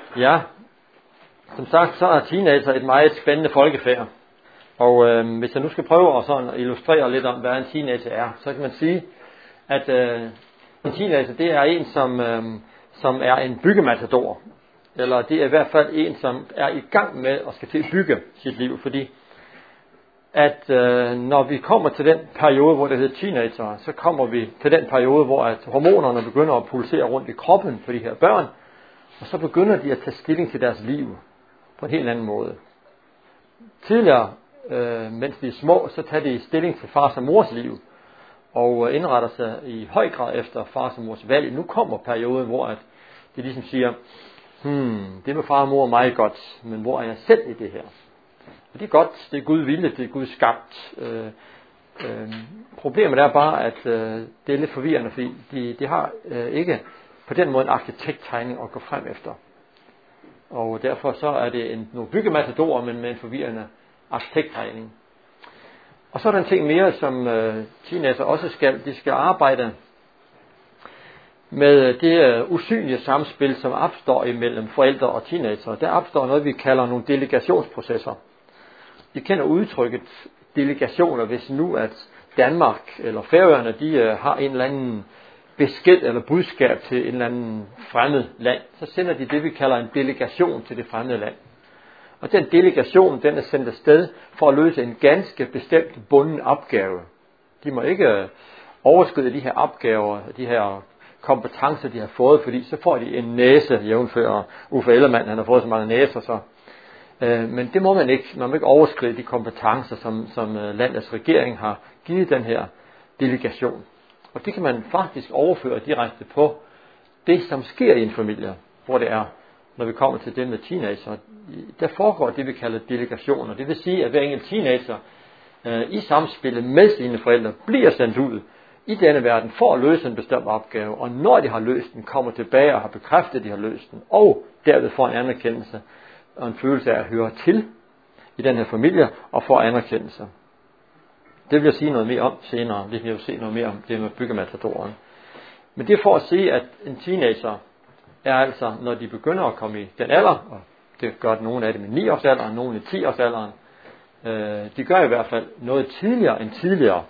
Ja, som sagt, så er teenager et meget spændende folkefærd. Og hvis jeg nu skal prøve at sådan illustrere lidt om, hvad en teenager er, så kan man sige, at en teenager, det er en, som er en byggematador. Eller det er i hvert fald en, som er i gang med at skal til at bygge sit liv. Fordi at når vi kommer til den periode, hvor det hedder teenager, så kommer vi til den periode, hvor at hormonerne begynder at pulsere rundt i kroppen på de her børn. Og så begynder de at tage stilling til deres liv på en helt anden måde. Tidligere, mens de er små, så tager de stilling til fars og mors liv. Og indretter sig i høj grad efter fars og mors valg. Nu kommer perioden, hvor at de ligesom siger, det med far og mor er meget godt, men hvor er jeg selv i det her? Og det er godt, det er Gud vilje, det er Gud skabt. Problemet er bare, at det er lidt forvirrende, fordi de har ikke på den måde en arkitekttegning at gå frem efter. Og derfor så er det nogle byggematadorer, men med en forvirrende arkitekttegning. Og så er der en ting mere, som teenager også skal. De skal arbejde med det usynlige samspil, som opstår imellem forældre og teenager. Der opstår noget, vi kalder nogle delegationsprocesser. Vi kender udtrykket delegationer, hvis nu at Danmark eller Færøerne, de har en eller anden besked eller budskab til en eller anden fremmed land. Så sender de det, vi kalder en delegation til det fremmede land. Og den delegation, den er sendt afsted for at løse en ganske bestemt bunden opgave. De må ikke overskride de her opgaver, de her kompetencer, de har fået, fordi så får de en næse, jævnfør Uffe Ellemann, han har fået så mange næser, så. Men det må man ikke. Man må ikke overskride de kompetencer, som landets regering har givet den her delegation. Og det kan man faktisk overføre direkte på det, som sker i en familie, hvor det er, når vi kommer til det med teenager. Der foregår det, vi kalder delegationer. Det vil sige, at hver enkelt teenager i samspillet med sine forældre bliver sendt ud i denne verden for at løse en bestemt opgave. Og når de har løst den, kommer tilbage og har bekræftet, at de har løst den. Og derved får en anerkendelse og en følelse af at høre til i den her familie og får anerkendelse. Det vil jeg sige noget mere om senere. Det vil jeg se noget mere om det med byggematadoren. Men det er for at sige, at en teenager er altså, når de begynder at komme i den alder, og det gør nogle af dem i 9 års alderen, nogle i 10 års alderen, de gør i hvert fald noget tidligere end tidligere,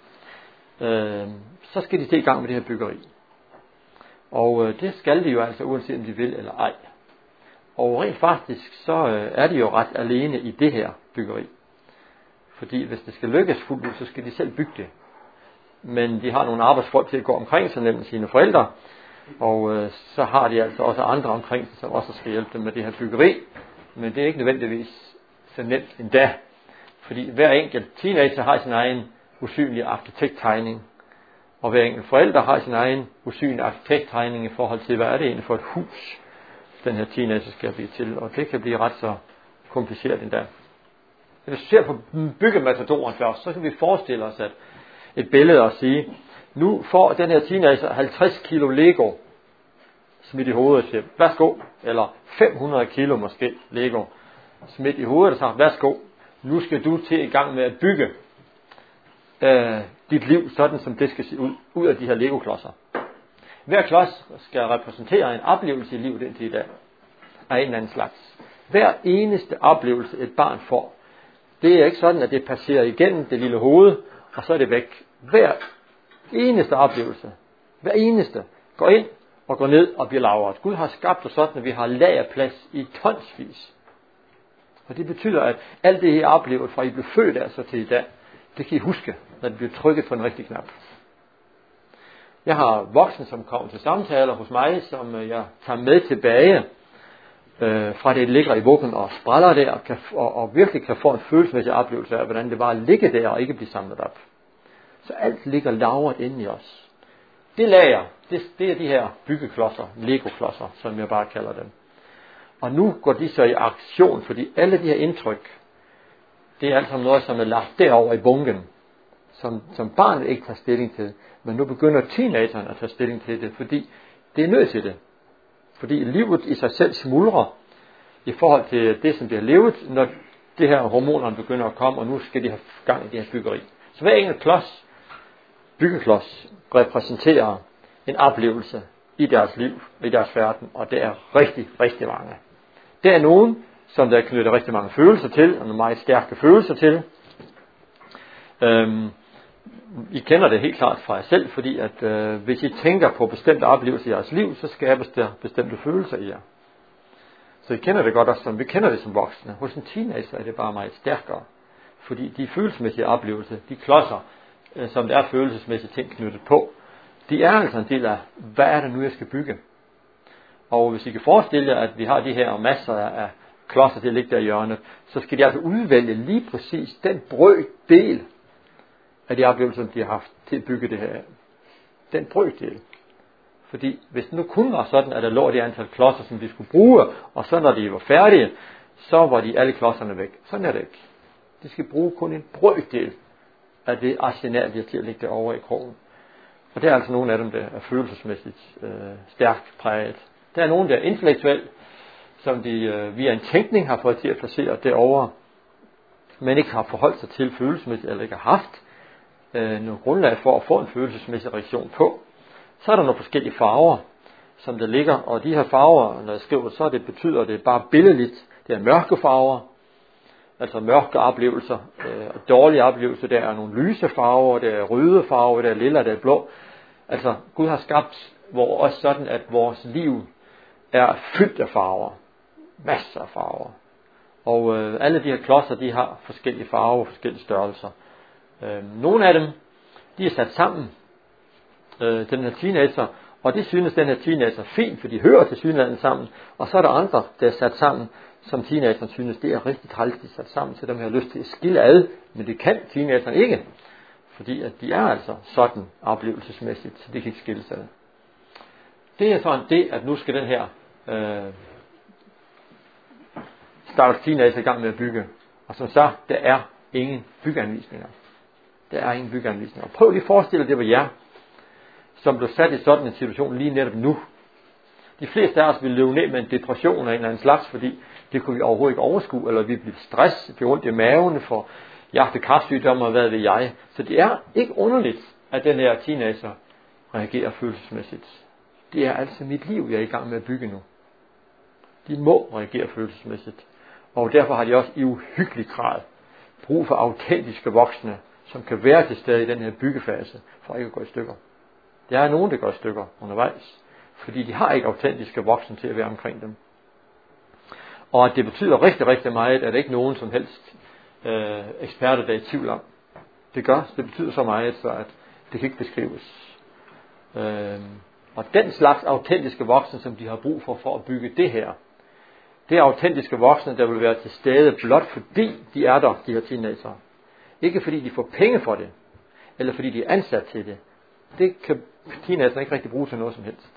så skal de til i gang med det her byggeri. Og det skal de jo altså, uanset om de vil eller ej. Og rent faktisk, så er de jo ret alene i det her byggeri. Fordi hvis det skal lykkes fuldt ud, så skal de selv bygge det. Men de har nogle arbejdsfolk til at gå omkring sig, nemlig sine forældre. Og så har de altså også andre omkring sig, som også skal hjælpe dem med det her byggeri. Men det er ikke nødvendigvis så nemt endda. Fordi hver enkelt teenager har sin egen usynlige arkitekttegning. Og hver enkelt forælder har sin egen usynlige arkitekttegning i forhold til, hvad er det egentlig for et hus, den her teenager skal blive til. Og det kan blive ret så kompliceret endda. Hvis vi ser på byggematadoren først, så kan vi forestille os, at et billede at sige, nu får den her teenager 50 kilo Lego smidt i hovedet til, værsgo, eller 500 kilo måske Lego smidt i hovedet og sagt, værsgo, nu skal du til i gang med at bygge dit liv, sådan som det skal se ud af de her Lego-klodser. Hver klods skal repræsentere en oplevelse i livet indtil i dag, af en eller anden slags. Hver eneste oplevelse et barn får, det er ikke sådan, at det passerer igennem det lille hoved, og så er det væk. Hver eneste oplevelse, hver eneste, går ind og går ned og bliver lagret. Gud har skabt os sådan, at vi har lagerplads i tonsvis. Og det betyder, at alt det, I har oplevet fra I blev født af så til i dag, det kan I huske, når det bliver trykket på en rigtig knap. Jeg har voksne, som kommer til samtaler hos mig, som jeg tager med tilbage, fra det ligger i vuggen og spræller der, og virkelig kan få en følelsesmæssig oplevelse af, hvordan det var at ligge der og ikke blive samlet op. Så alt ligger lagret inde i os. Det lager, det er de her byggeklodser, Lego-klodser, som jeg bare kalder dem. Og nu går de så i aktion, fordi alle de her indtryk, det er alt sammen noget, som er lagt derover i bunken, som barnet ikke tager stilling til. Men nu begynder teenageren at tage stilling til det, fordi det er nødt til det. Fordi livet i sig selv smuldrer i forhold til det, som de har levet, når det her hormonerne begynder at komme, og nu skal de have gang i det her byggeri. Så hver enkelt klods, byggeklods, repræsenterer en oplevelse i deres liv, i deres verden, og det er rigtig, rigtig mange. Der er nogen, som der knytter rigtig mange følelser til, og nogle meget stærke følelser til. I kender det helt klart fra jer selv, fordi at hvis I tænker på bestemte oplevelser i jeres liv, så skabes der bestemte følelser i jer. Så I kender det godt også, som vi kender det som voksne. Hos en teenager er det bare meget stærkere, fordi de følelsesmæssige oplevelser, de klodser, som der er følelsesmæssige ting knyttet på, de er altså en del af, hvad er det nu, jeg skal bygge? Og hvis I kan forestille jer, at vi har de her masser af klodser til at ligge der i hjørnet, så skal de altså udvælge lige præcis den brøkdel af de oplevelser, de har haft til at bygge det her. Den brøkdel. Fordi hvis det nu kun var sådan, at der lå det antal klodser, som de skulle bruge, og så når de var færdige, så var de alle klodserne væk. Sådan er det ikke. De skal bruge kun en brøkdel af det arsenal, de har til at ligge derovre i krogen. Og det er altså nogle af dem, der er følelsesmæssigt stærkt præget. Der er nogle, der er intellektuelt, som de via en tænkning har fået til at placere derovre, men ikke har forholdt sig til følelsesmæssigt, eller ikke har haft noget grundlag for at få en følelsesmæssig reaktion på. Så er der nogle forskellige farver, som der ligger, og de her farver, når jeg skriver, så betyder det bare billedligt. Det er mørke farver, altså mørke oplevelser, og dårlige oplevelser. Der er nogle lyse farver, der er røde farver, der er lilla, der er blå. Altså Gud har skabt også sådan, at vores liv er fyldt af farver. Masser af farver. Og alle de her klodser, de har forskellige farver og forskellige størrelser. Nogle af dem, de er sat sammen, den her teenager, og det synes den her teenager fint, for de hører til synligheden sammen. Og så er der andre, der er sat sammen, som teenageren synes, det er rigtig træls, de er sat sammen, så dem har lyst til at skille ad, men det kan teenageren ikke, fordi at de er altså sådan oplevelsesmæssigt, så det kan ikke skilles ad. Det er sådan det, at nu skal den her starte teenager i gang med at bygge. Og som sagt, der er ingen byggeanvisninger. Der er ingen byggeanvisninger. Prøv lige at forestille dig, det var jer, som blev sat i sådan en situation lige netop nu. De fleste af os ville løbe ned med en depression af en eller anden slags, fordi det kunne vi overhovedet ikke overskue, eller vi blev stress, fik ondt i maven for hjerte-karsygdomme og hvad ved jeg. Så det er ikke underligt, at den her teenager reagerer følelsesmæssigt. Det er altså mit liv, jeg er i gang med at bygge nu. De må reagere følelsesmæssigt. Og derfor har de også i uhyggelig grad brug for autentiske voksne, som kan være til stede i den her byggefase, for ikke at gå i stykker. Der er nogen, der går i stykker undervejs, fordi de har ikke autentiske voksne til at være omkring dem. Og det betyder rigtig, rigtig meget, at der ikke nogen som helst eksperter, der er i tvivl om. Det betyder så meget, så at det kan ikke beskrives. Og den slags autentiske voksne, som de har brug for at bygge det her, det er autentiske voksne, der vil være til stede blot fordi de er der, de her teenager. Ikke fordi de får penge for det, eller fordi de er ansat til det. Det kan teenager ikke rigtig bruge til noget som helst.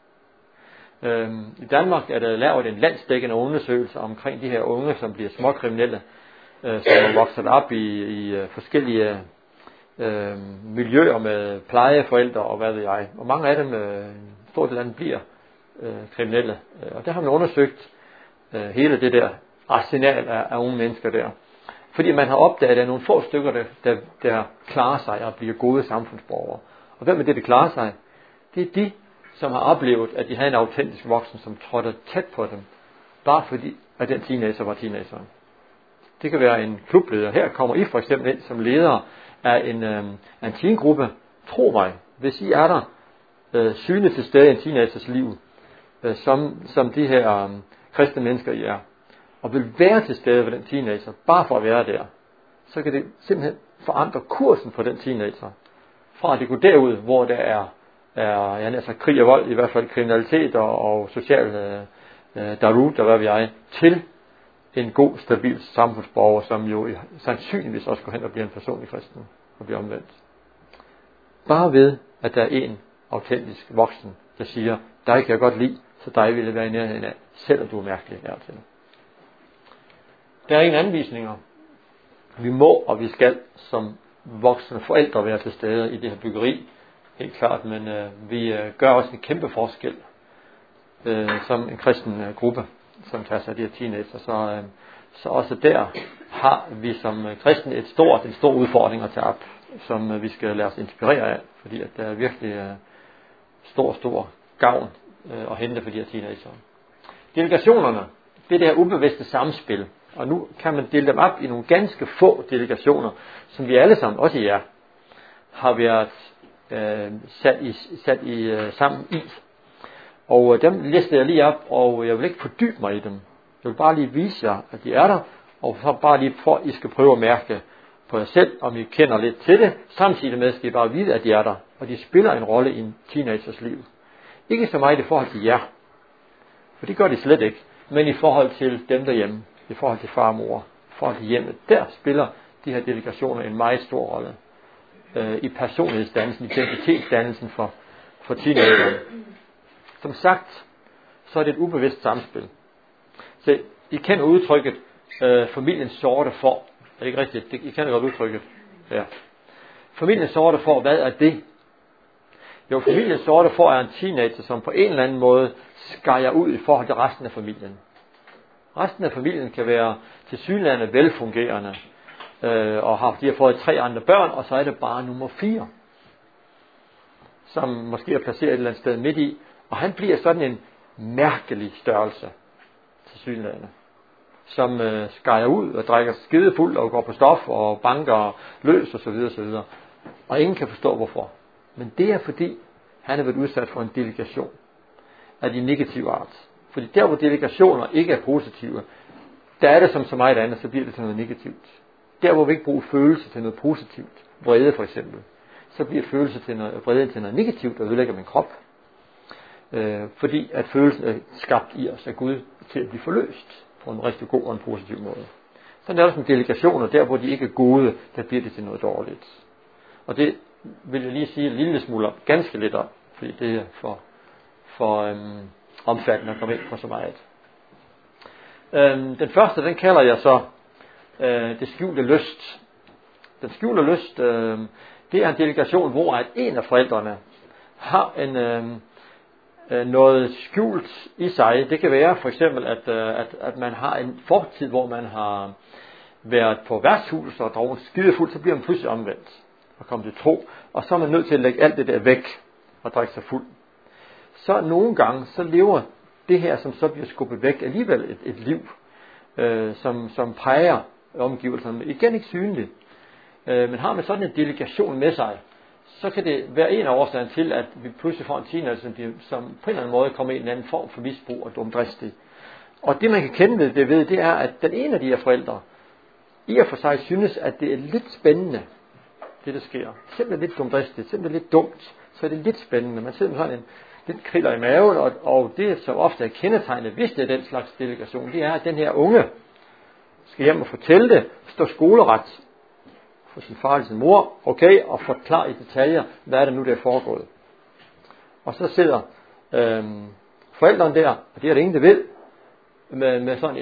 I Danmark er der lavet en landsdækkende undersøgelse omkring de her unge, som bliver småkriminelle, som er vokset op i forskellige miljøer med plejeforældre og hvad ved jeg. Og mange af dem, stort del af dem, bliver kriminelle. Og der har man undersøgt hele det der arsenal af unge mennesker der. Fordi man har opdaget, at der er nogle få stykker, der klarer sig og bliver gode samfundsborgere. Og hvem er det, der klarer sig? Det er de, som har oplevet, at de havde en autentisk voksen, som trådte tæt på dem. Bare fordi, at den teenager var teenageren. Det kan være en klubleder. Her kommer I for eksempel ind som leder af en teamgruppe. Tro mig, hvis I er der synligt til stede i en teenagers liv, som de her kristne mennesker I er, og vil være til stede ved den teenager, bare for at være der, så kan det simpelthen forandre kursen for den teenager. Fra at det går derud, hvor der er krig og vold, i hvert fald kriminalitet og social darut, og hvad ved jeg, til en god, stabil samfundsborger, som jo sandsynligvis også går hen og bliver en personlig kristen og bliver omvendt. Bare ved, at der er en autentisk voksen, der siger, dig kan jeg godt lide, så dig ville være i nærheden af, selvom du er mærkelig her til. Der er ingen anvisninger. Vi må og vi skal som voksne forældre være til stede i det her byggeri, helt klart, men vi gør også en kæmpe forskel som en kristen gruppe, som tager sig af de her teenager. Så også der har vi som kristne en stor udfordring at tage op, som vi skal lade os inspirere af, fordi at der er virkelig stor gavn at hente for de her teenager. Delegationerne, det er det her ubevidste samspil. Og nu kan man dele dem op i nogle ganske få delegationer, som vi alle sammen, også jer, har været sat sammen i. Og dem lister jeg lige op, og jeg vil ikke fordybe mig i dem. Jeg vil bare lige vise jer, at de er der, og så bare lige for, at I skal prøve at mærke på jer selv, om I kender lidt til det. Samtidig med skal I bare vide, at de er der, og de spiller en rolle i en teenagers liv. Ikke så meget i forhold til jer, for det gør de slet ikke, men i forhold til dem derhjemme, i forhold til far og mor, i forhold til hjemmet. Der spiller de her delegationer en meget stor rolle i personlighedsdannelsen, identitetsdannelsen for teenagerne. Som sagt, så er det et ubevidst samspil. Så I kender udtrykket familiens sorte får. Er det ikke rigtigt? I kender godt udtrykket. Ja. Familiens sorte får, hvad er det? Jo, familiens sorte får er en teenager, som på en eller anden måde skærer ud i forhold til resten af familien. Resten af familien kan være tilsyneladende velfungerende, og de har fået 3 andre børn, og så er det bare nummer 4, som måske er placeret et eller andet sted midt i, og han bliver sådan en mærkelig størrelse, tilsyneladende, som skærer ud og drikker skidefuld og går på stof og banker løs osv. Og ingen kan forstå hvorfor. Men det er fordi, han er været udsat for en delegation af de negative art. Fordi der hvor delegationer ikke er positive, der er det som så meget andet, så bliver det til noget negativt. Der hvor vi ikke bruger følelse til noget positivt, vrede for eksempel, så bliver følelse til noget, vrede til noget negativt og ødelægger min krop. Fordi at følelsen er skabt i os af Gud til at blive forløst på en rigtig god og en positiv måde. Sådan er der sådan delegationer, der hvor de ikke er gode, der bliver det til noget dårligt. Og det vil jeg lige sige en lille smule om, ganske lidt om, fordi det er for omfattende at komme ind på så meget. Den første, den kalder jeg så det skjulte lyst. Den skjulte lyst, det er en delegation, hvor at en af forældrene har noget skjult i sig. Det kan være for eksempel, at man har en fortid, hvor man har været på værtshus og drukket skidefuld, så bliver man pludselig omvendt og kommer til tro, og så er man nødt til at lægge alt det der væk og drikke sig fuld. Så nogle gange, så lever det her, som så bliver skubbet væk, alligevel et liv, som præger omgivelserne. Igen ikke synligt. Men har man sådan en delegation med sig, så kan det være en af årsagen til, at vi pludselig får en teenager, som på en eller anden måde kommer i en anden form for misbrug og dumdristig. Og det man kan kende ved, det er, at den ene af de her forældre, i og for sig synes, at det er lidt spændende, det der sker. Simpelthen lidt dumdristigt, simpelthen lidt dumt, så er det lidt spændende. Man sidder med sådan en lidt kriller i maven, og det som ofte er kendetegnet, hvis det er den slags delegation, det er, at den her unge skal hjem og fortælle det, står skoleret for sin far eller sin mor, okay, og forklare i detaljer, hvad er det nu, der er foregået. Og så sidder forældrene der, og det er det ingen, der ved, med sådan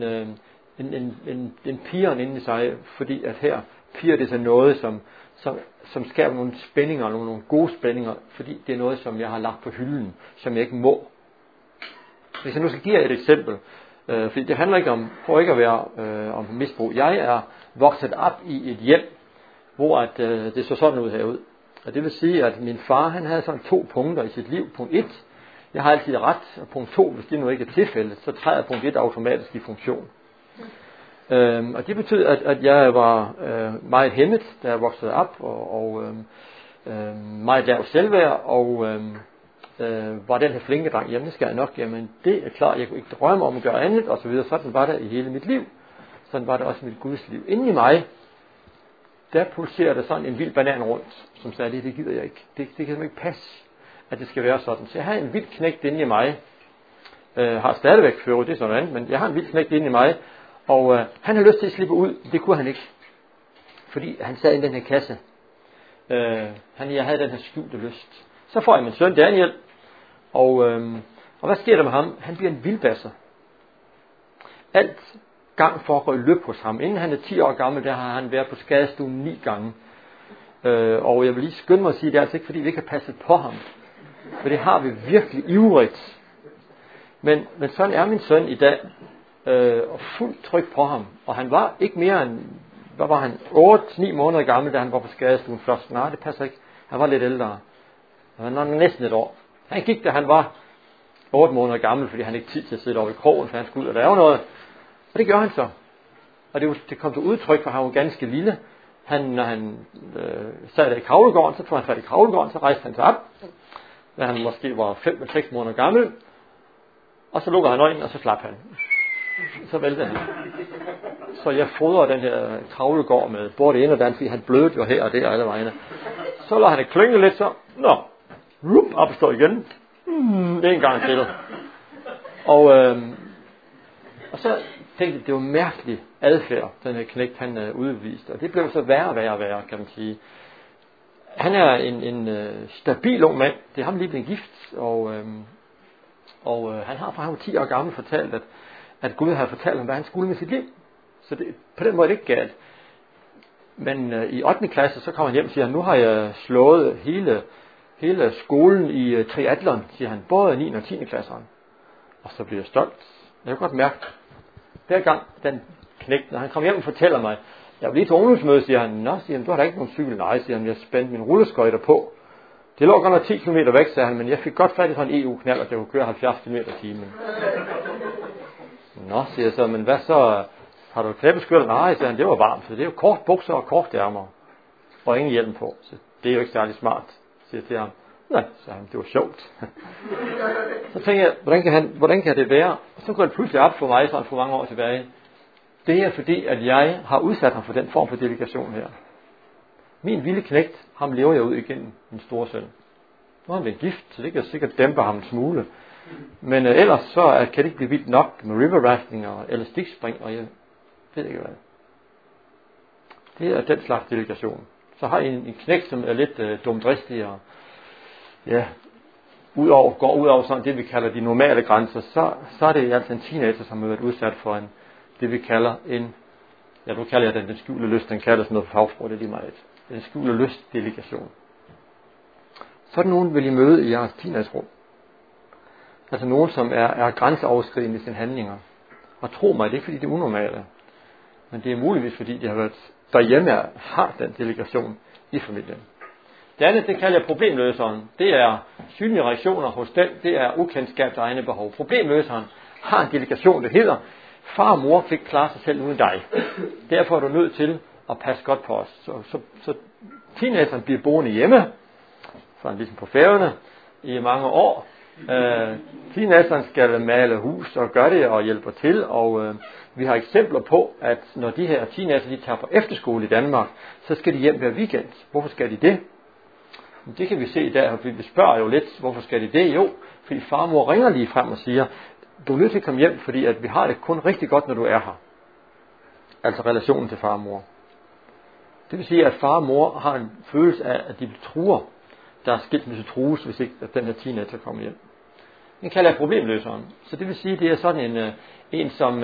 en pigeren inde i sig, fordi at her piger det så noget, som skaber nogle spændinger, nogle gode spændinger, fordi det er noget, som jeg har lagt på hylden, som jeg ikke må. Hvis jeg nu skal give jer et eksempel, fordi det handler ikke om, prøv ikke at være om misbrug. Jeg er vokset op i et hjem, hvor at, det så sådan ud herud. Og det vil sige, at min far, han havde sådan 2 punkter i sit liv. Punkt 1, jeg har altid ret, og punkt 2, hvis det nu ikke er tilfældet, så træder punkt 1 automatisk i funktion. Og det betyder, at jeg var meget hæmmet, da jeg voksede op, og meget lav selvværd, og var den her flinke dreng, jamen det skal jeg nok, jamen det er klart, jeg kunne ikke drømme om at gøre andet, og så videre. Sådan var det i hele mit liv. Sådan var det også i mit Guds liv. Inden i mig, der pulserer der sådan en vild banan rundt, som sagde, det gider jeg ikke. Det kan simpelthen ikke passe, at det skal være sådan. Så jeg har en vild knægt inde i mig, har stadigvæk ført, det er sådan andet, men jeg har en vild knægt inde i mig, og han har lyst til at slippe ud, det kunne han ikke. Fordi han sad i den her kasse. Jeg havde den her skjulte lyst. Så får jeg min søn Daniel, og hvad sker der med ham? Han bliver en vildbasser. Alt gang foregår i løb hos ham. Inden han er 10 år gammel, der har han været på skadestuen 9 gange. Og jeg vil lige skynde mig at sige, det er altså ikke fordi vi ikke har passet på ham. For det har vi virkelig ivrigt. Men sådan er min søn i dag. Og fuldt tryk på ham. Og han var ikke mere end, hvad var han, 8-9 måneder gammel, da han var på skadestuen først. Nej, det passer ikke. Han var lidt ældre. Han var næsten et år. Han gik, da han var 8 måneder gammel, fordi han ikke tid til at sidde over i krogen, for han skulle ud og lave noget. Og det gør han så. Og det kom til udtryk, for han var ganske lille. Når han sad der i kravlegården, så tog han fat i kravlegården, så rejste han sig op, da han måske var 5 eller 6 måneder gammel. Og så lukker han øjnene, og så slap han. Så vælter han. Så jeg fodrer den her kravlegård med både det ene og det andet, fordi han blødte jo her og der og alle vejene. Så lader han det klynge lidt, så op og stå igen. En gang til. Og så tænkte jeg, det var mærkelig adfærd, den her knægt, han udviste. Og det blev så værre, kan man sige. Han er en stabil ung mand. Det er ham lige blevet gift, og han har fra han var 10 år gammel fortalt, at Gud har fortalt ham, hvad han skulle med sit liv. Så det, på den måde er det ikke galt. Men i 8. klasse, så kommer han hjem og siger, nu har jeg slået hele skolen i triathlon, siger han, både 9. og 10. klasseren. Og så bliver jeg stolt. Jeg kan godt mærke, hver gang den knægt, når han kommer hjem og fortæller mig, jeg var lige til ungdomsmøde, siger han, nå, siger han, du har da ikke nogen cykel. Nej, siger han, jeg spændte min rulleskøjter på. Det lå godt nok 10 km væk, sagde han, men jeg fik godt fat i sådan en EU-knald, og det kunne køre 70 km i timen. Nå, siger jeg så, men hvad så? Har du knæbeskytter? Nej, siger han, det var varmt, så det er jo kort bukser og kort ærmer. Og ingen hjelm på, så det er jo ikke særlig smart, siger jeg til ham. Nej, sagde han, det var sjovt. Så tænkte jeg, hvordan kan det være? Og så går det pludselig op for mig, sådan for mange år tilbage. Det er fordi, at jeg har udsat ham for den form for delegation her. Min lille knægt, ham lever jeg ud igennem min store søn. Nu har han blevet gift, så det kan sikkert dæmpe ham en smule. Men ellers så kan det ikke blive vildt nok med river rafting og elastikspring, og jeg ved ikke hvad. Det er den slags delegation. Så har I en knægt, som er lidt dumdristig og går ud over sådan det, vi kalder de normale grænser, så er det altså en teenager, som har været udsat for det, vi kalder nu kalder jeg den skjulte lyst, den kalder sådan noget for fagsprog, det er lige meget. En skjulte lyst delegation. Sådan nogen vil I møde i jeres teenagerum. Altså nogen, som er grænseoverskridende i sine handlinger. Og tro mig, det er ikke fordi det er unormale. Men det er muligvis fordi de har været derhjemme har den delegation i familien. Det andet, det kalder jeg problemløseren. Det er synlige reaktioner hos den. Det er ukendskab til egne behov. Problemløseren har en delegation, der hedder, far og mor fik klare sig selv uden dig. Derfor er du nødt til at passe godt på os. Så teenageren bliver boende hjemme, sådan ligesom på Færøerne, i mange år. Teenageren skal male hus og gøre det og hjælper til, og vi har eksempler på, at når de her teenager de tager på efterskole i Danmark, så skal de hjem hver weekend. Hvorfor skal de det? Det kan vi se der, for vi spørger jo lidt, hvorfor skal de det? Jo, fordi far og mor ringer lige frem og siger, du er nødt til at komme hjem, fordi at vi har det kun rigtig godt, når du er her. Altså relationen til far og mor. Det vil sige, at far og mor har en følelse af, at de truer. Der er skilsmisse trues, hvis ikke at den her teenager kommer hjem. Den kalder jeg problemløseren. Så det vil sige, at det er sådan en som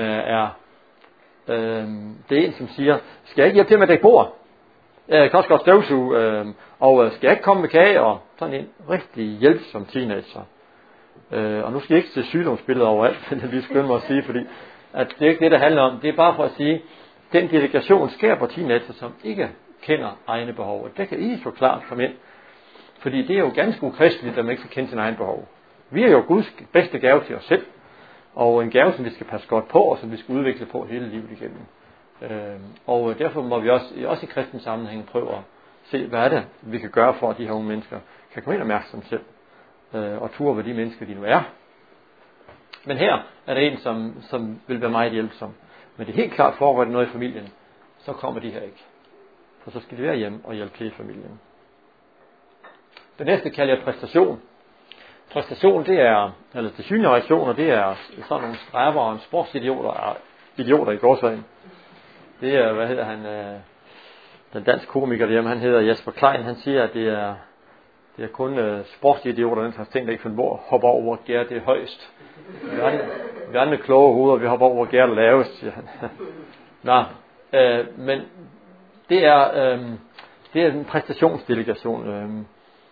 det er en, som siger, skal jeg ikke hjælpe til med at dække bord? Jeg kan også godt støvsuge, og skal jeg ikke komme med kage? Og sådan en rigtig hjælpsom teenager. Og nu skal jeg ikke se sygdomsbilleder overalt, det er lige skønt mig at sige, fordi at det er ikke det, der handler om. Det er bare for at sige, den delegation skaber teenager, som ikke kender egne behov. Og det kan I så klart komme ind. Fordi det er jo ganske ukristeligt, at man ikke skal kende sin egen behov. Vi er jo Guds bedste gave til os selv. Og en gave, som vi skal passe godt på, og som vi skal udvikle på hele livet igennem. Og derfor må vi også i kristens sammenhæng prøve at se, hvad er det, vi kan gøre for, at de her unge mennesker kan komme ind og mærke sig selv. Og ture ved de mennesker, de nu er. Men her er der en, som vil være meget hjælpsom. Men det er helt klart foregår det noget i familien, så kommer de her ikke. For så skal de være hjemme og hjælpe til i familien. Det næste kalder jeg præstation. Præstation, det er, eller til synlige reaktioner, det er sådan nogle stræber og sportsidioter i gårsdagen. Det er, hvad hedder han, den dansk komiker derhjemme, han hedder Jesper Klein, han siger, at det er kun sportsidioter, den slags ting, der ikke finder hvor hopper over, hvor gær det er højst. Vi andre kloge hoveder, vi hopper over, hvor gær det lavest, siger han. Nå, men det er en præstationsdelegation.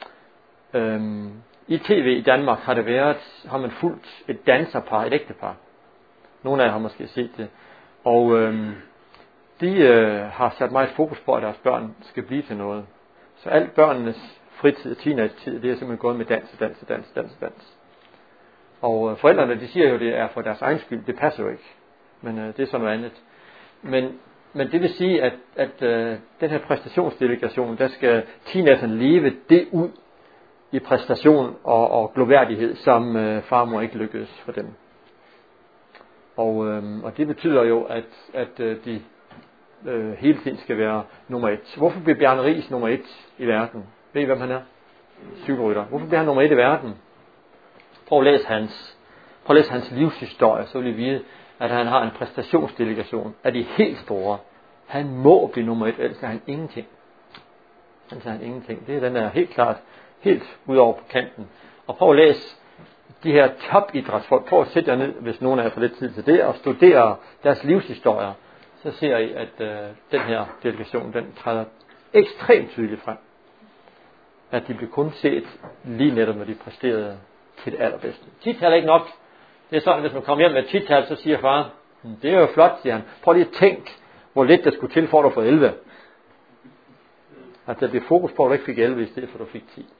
I tv i Danmark har man fulgt et danserpar, et ægtepar. Nogle af jer har måske set det. Og de har sat meget fokus på, at deres børn skal blive til noget. Så alt børnenes fritid og teenage-tid, det er simpelthen gået med dans. Og forældrene, de siger jo, det er for deres egen skyld. Det passer jo ikke. Men det er sådan noget andet. Men det vil sige, at den her præstationsdelegation, der skal teenagerne leve det ud i præstation og gloværdighed, som farmor ikke lykkedes for dem. Og det betyder jo, at de hele tiden skal være nummer 1. Hvorfor bliver Bjarne Riis nummer 1 i verden? Ved I, hvem han er? Cykelrytter. Hvorfor bliver han nummer 1 i verden? Prøv at læse hans livshistorie, så vil I vide, at han har en præstationsdelegation af de helt store. Han må blive nummer 1, ellers er han ingenting. Det er den der helt klart, helt ud over på kanten. Og prøv at læse de her topidrætsfolk. Prøv at sætte jer ned, hvis nogen af jer får lidt tid til det, og studere deres livshistorier. Så ser I, at den her delegation, den træder ekstremt tydeligt frem. At de blev kun set lige netop, når de præsterede til det allerbedste. 10-tal er ikke nok. Det er sådan, hvis man kommer hjem med 10-tal, så siger far, det er jo flot, siger han. Prøv lige at tænke, hvor lidt der skulle til, for at du får 11. Altså der bliver fokus på, at du ikke fik 11, i stedet for at du fik 10.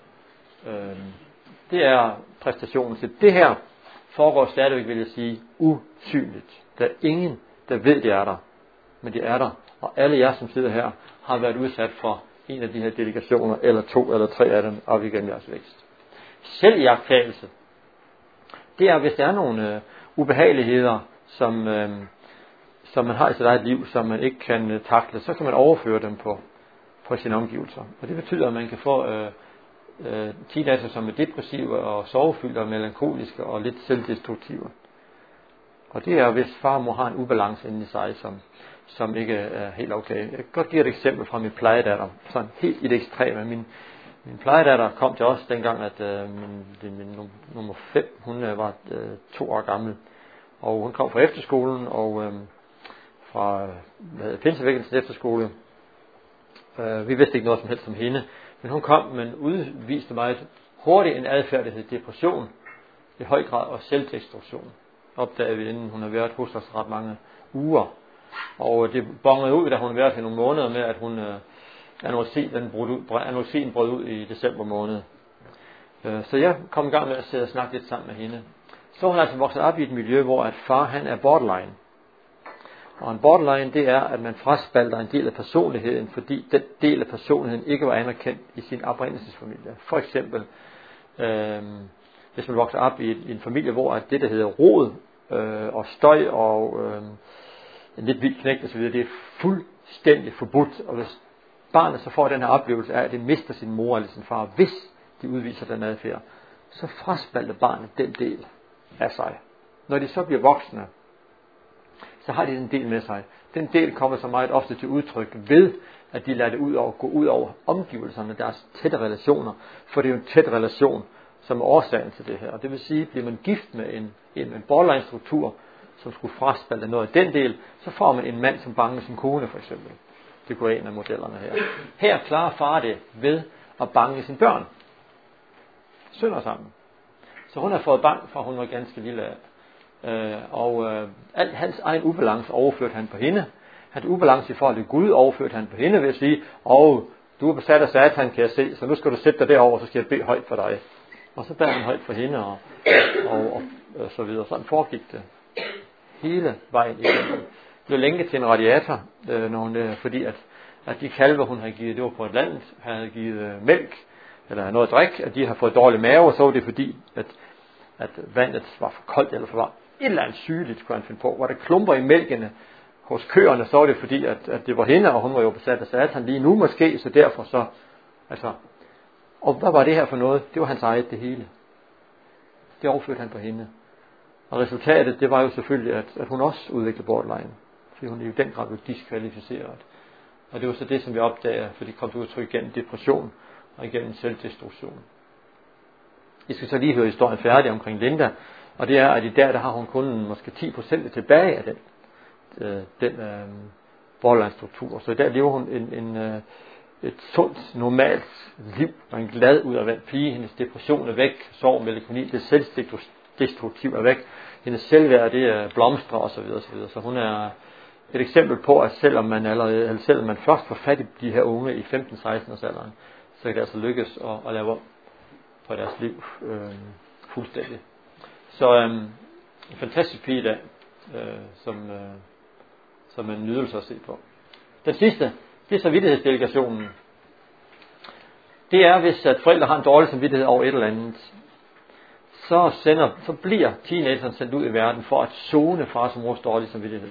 Det er præstationen. Så det her foregår stadigvæk, vil jeg sige, usynligt. Der er ingen, der ved, det er der. Men det er der. Og alle jer, som sidder her, har været udsat for en af de her delegationer, eller 2 eller 3 af dem, op igennem jeres vækst. Selviagtagelse. Det er, hvis der er nogle ubehageligheder, som man har i sit eget liv, som man ikke kan takle, så kan man overføre dem på sine omgivelser. Og det betyder, at man kan få teenager, som er depressive og sorgfyldte og melankoliske og lidt selvdestruktive. Og det er, hvis far og mor har en ubalance inde i sig, som ikke er helt okay. Jeg kan godt give et eksempel fra min plejedatter, sådan helt i det ekstreme. Min plejedatter kom til os dengang, at min nummer 5, hun var 2 år gammel. Og hun kom fra efterskolen, og fra Pinsevækkens efterskole. Vi vidste ikke noget som helst om hende. Men hun kom, men udviste meget hurtigt en adfærd, der hed depression, i høj grad, og selvdestruktion. Opdagede vi, inden hun havde været hos os ret mange uger. Og det bongede ud, da hun havde været i nogle måneder med, at hun anoreksien brød ud i december måned. Så jeg kom i gang med at sidde og snakke lidt sammen med hende. Så hun altså vokset op i et miljø, hvor at far han er borderline. Og en borderline, det er, at man fraspalter en del af personligheden, fordi den del af personligheden ikke var anerkendt i sin oprindelsesfamilie. For eksempel, hvis man vokser op i en familie, hvor at det, der hedder rod og støj og en lidt vild knægt osv., det er fuldstændig forbudt. Og hvis barnet så får den her oplevelse af, at det mister sin mor eller sin far, hvis de udviser den adfærd, så fraspalter barnet den del af sig. Når de så bliver voksne, så har de en del med sig. Den del kommer så meget ofte til udtryk ved, at de lader det gå ud over omgivelserne, deres tætte relationer, for det er jo en tæt relation, som er årsagen til det her. Og det vil sige, bliver man gift med en borderline-struktur, som skulle fraspalte noget af den del, så får man en mand som bange som kone for eksempel. Det går en af modellerne her. Her klarer far det ved at bange sine børn. Sønder sammen. Så hun har fået bang, fra hun var ganske lille af. Alt hans egen ubalance overførte han på hende. Hans ubalance i forhold til Gud overførte han på hende ved at sige, du er besat af Satan, kan jeg se, så nu skal du sætte dig derover, så skal jeg bede højt for dig. Og så bad han højt for hende, og så videre. Sådan foregik det hele vejen igennem. Det blev længe til en radiator, fordi at de kalve, hun havde givet, det var på et land, han havde givet mælk, eller noget at drikke, at de har fået dårlig mave, og så var det fordi, at vandet var for koldt eller for varmt. Et eller andet sygeligt kunne han finde på. Var der klumper i mælkene hos køerne, så var det fordi, at det var hende, og hun var jo besat af Satan lige nu måske, så derfor så, og hvad var det her for noget? Det var hans eget, det hele. Det overførte han på hende. Og resultatet, det var jo selvfølgelig, at hun også udviklede borderline, fordi hun i den grad blev diskvalificeret. Og det var så det, som vi opdager, for det kom til udtryk igennem depression og igennem selvdestruktion. I skal så lige høre historien færdig omkring Linda, og det er, at i dag, der har hun kun måske 10% tilbage af den borderline-struktur. Så i dag lever hun et sundt, normalt liv, og en glad ud af vand pige. Hendes depression er væk, sorg, melankoli, det selvdestruktiv er væk. Hendes selvværd, det er blomstrer osv. Så hun er et eksempel på, at selvom man først får fat i de her unge i 15-16 års alderen, så kan det altså lykkes at lave om på deres liv fuldstændig. Så en fantastisk pige i dag, som en nydelse at se på. Den sidste, det er samvittighedsdelegationen. Det er, hvis at forældre har en dårlig samvittighed over et eller andet, så bliver teenageren sendt ud i verden for at sone fars og mors dårlige samvittighed.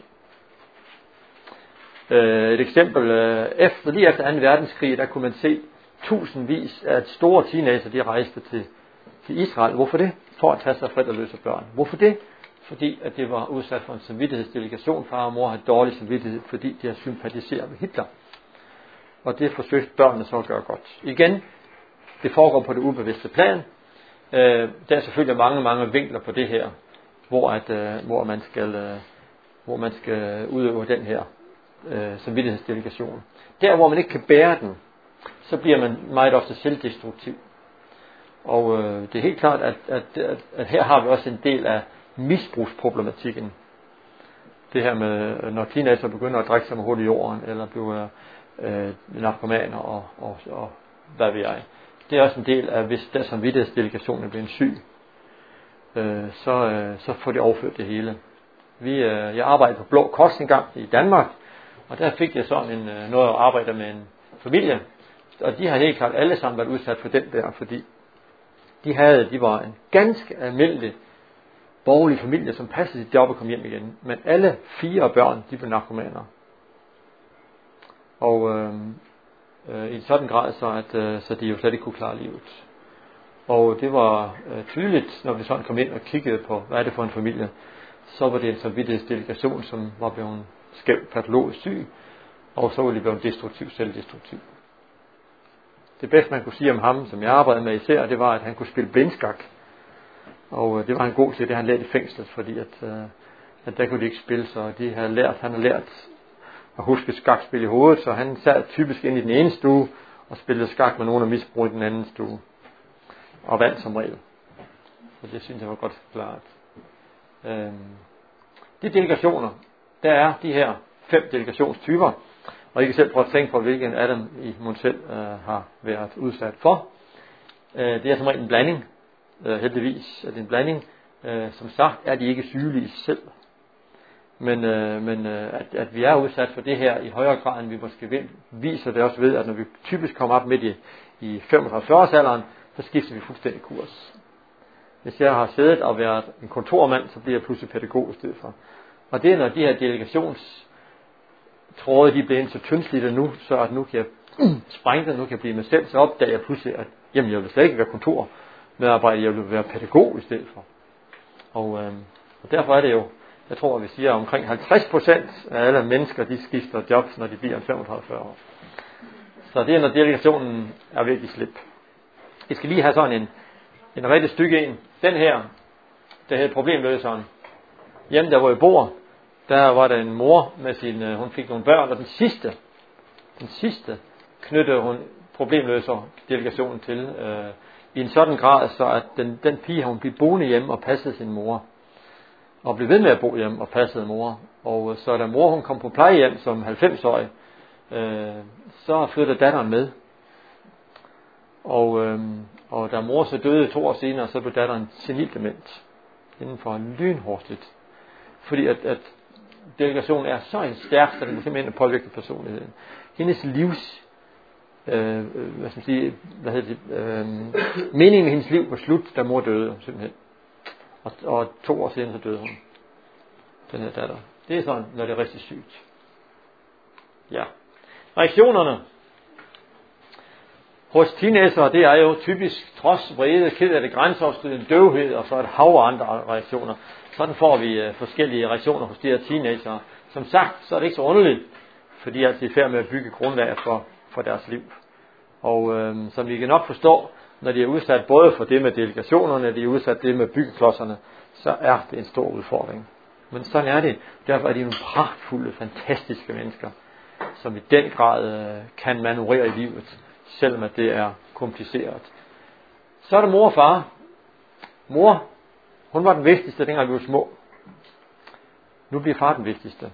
Et eksempel, lige efter 2. verdenskrig, der kunne man se tusindvis af store teenager, de rejste til Israel. Hvorfor det? For at tage sig forældreløse børn. Hvorfor det? Fordi at det var udsat for en samvittighedsdelegation. Far og mor havde dårlig samvittighed, fordi de har sympatiseret med Hitler. Og det forsøgte børnene så at gøre godt. Igen, det foregår på det ubevidste plan. Der er selvfølgelig mange vinkler på det her, hvor man skal udøve den her samvittighedsdelegation. Der, hvor man ikke kan bære den, så bliver man meget ofte selvdestruktiv. Og det er helt klart, at her har vi også en del af misbrugsproblematikken. Det her med, når teenager begynder at drikke sig med hul i jorden, eller bliver narkomaner og hvad ved jeg. Det er også en del af, hvis der samvittighedsdelegationen bliver syg, så får de overført det hele. Jeg arbejdede på Blå Kors engang i Danmark, og der fik jeg sådan noget at arbejde med en familie, og de har helt klart alle sammen været udsat for den der, fordi de var en ganske almindelig borgerlig familie, som passede sit job og kom hjem igen. Men alle 4 børn, de blev narkomaner. Og i en sådan grad, så de jo slet ikke kunne klare livet. Og det var tydeligt, når vi sådan kom ind og kiggede på, hvad er det for en familie, så var det en samvittighedsdelegation, som var blevet skævt patologisk syg, og så var de blevet selvdestruktiv. Det bedste, man kunne sige om ham, som jeg arbejdede med især, det var, at han kunne spille blindskak. Og det var han god til, det han lærte i fængslet, fordi at der kunne de ikke spille, så han har lært at huske skakspil i hovedet, så han sad typisk ind i den ene stue, og spillede skak med nogen af misbrug i den anden stue. Og vandt som regel. Så det synes jeg var godt forklaret. De delegationer, der er de her 5 delegationstyper, og I kan selv prøve at tænke på, hvilken af dem I måske selv har været udsat for. Det er som regel en blanding. Heldigvis er det en blanding. Som sagt er de ikke sygelige selv. Men at vi er udsat for det her i højere grad, end vi måske vil, viser det også ved, at når vi typisk kommer op midt i 45-års-alderen, så skifter vi fuldstændig kurs. Hvis jeg har siddet og været en kontormand, så bliver jeg pludselig pædagog i stedet for. Og det er, når de her delegationstråde, de bliver så tyndslidte nu, så at nu kan jeg sprænge det, nu kan jeg blive mig selv, så opdager jeg pludselig, at jeg vil slet ikke være kontormedarbejder, jeg vil være pædagog i stedet for. Og derfor er det jo, jeg tror, vi siger, omkring 50% af alle mennesker, de skifter jobs, når de bliver 35-40 år. Så det er, når delegationen er virkelig slip. I skal lige have sådan en rigtig stykke en. Den her, der hedder problemløseren. Hjemme der hvor jeg bor, der var der en mor med hun fik nogle børn, og den sidste knyttede hun problemløser-delegationen til i en sådan grad, så at den pige, hun blev boende hjemme og passede sin mor. Og blev ved med at bo hjemme og passede mor. Og så da mor hun kom på plejehjem som 90-årig, så flyttede datteren med. Og da mor så døde 2 år senere, så blev datteren senildement. Inden for lynhurtigt. Fordi at delegationen er så stærk, så den simpelthen påvirker personligheden. Hendes livs, meningen med hendes liv var slut, da mor døde simpelthen. Og 2 år senere så døde hun. Den her datter. Det er sådan, når det er rigtig sygt. Ja. Reaktionerne hos teenager, det er jo typisk trods, vrede, ked af det, grænseoverskridende, døvhed og så et hav af andre reaktioner. Sådan får vi forskellige reaktioner hos de her teenager. Som sagt, så er det ikke så underligt, fordi de er i færd med at bygge grundlag for deres liv. Og som vi kan nok forstå, når de er udsat både for det med delegationerne, de er udsat det med byggeklodserne, så er det en stor udfordring. Men sådan er det. Derfor er de nogle pragtfulde, fantastiske mennesker, som i den grad kan manøvrere i livet, selvom at det er kompliceret. Så er der mor og far. Mor, hun var den vigtigste, dengang vi var små. Nu bliver far den vigtigste.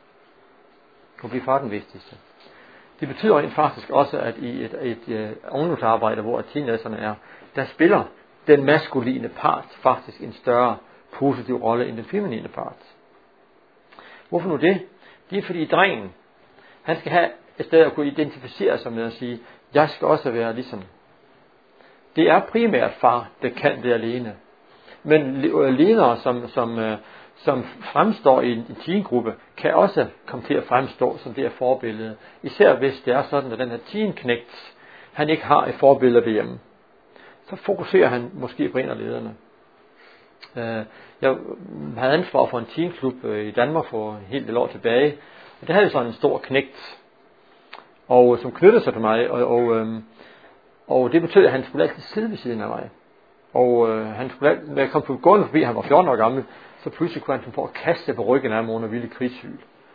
Det betyder rent faktisk også, at i et ungdomsarbejde, hvor teenagerne er, der spiller den maskuline part faktisk en større positiv rolle end den feminine part. Hvorfor nu det? Det er fordi drengen, han skal have et sted at kunne identificere sig med at sige, jeg skal også være ligesom. Det er primært far, der kan det alene. Men ledere, som fremstår i en teengruppe, kan også komme til at fremstå som det her forbillede. Især hvis det er sådan, at den her teenknægt, han ikke har et forbillede derhjemme. Så fokuserer han måske på en af lederne. Jeg havde ansvar for en teenklub i Danmark for en hel del år tilbage. Og der havde vi sådan en stor knægt, og som knyttede sig til mig, og det betød, at han skulle altid sidde ved siden af mig. Og han skulle, når jeg kom på gården forbi, han var 14 år gammel, så pludselig kunne han finde på at kaste på ryggen af mig under vilde krigshyl.